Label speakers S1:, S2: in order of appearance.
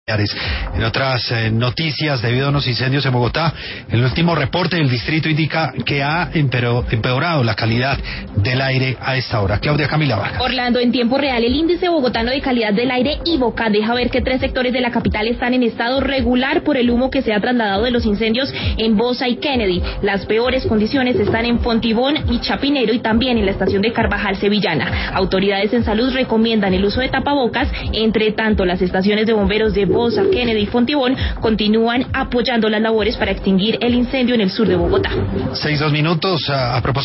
S1: En otras noticias, debido a unos incendios en Bogotá, el último reporte del distrito indica que ha empeorado la calidad del aire a esta hora. Claudia Camila Vargas.
S2: Orlando, en tiempo real, el índice bogotano de calidad del aire, IBOCA, deja ver que 3 sectores de la capital están en estado regular por el humo que se ha trasladado de los incendios en Bosa y Kennedy. Las peores condiciones están en Fontibón y Chapinero y también en la estación de Carvajal Sevillana. Autoridades en salud recomiendan el uso de tapabocas. Entre tanto, las estaciones de bomberos de Bosa, Kennedy y Fontibón continúan apoyando las labores para extinguir el incendio en el sur de Bogotá.
S1: 6:02 minutos. A propósito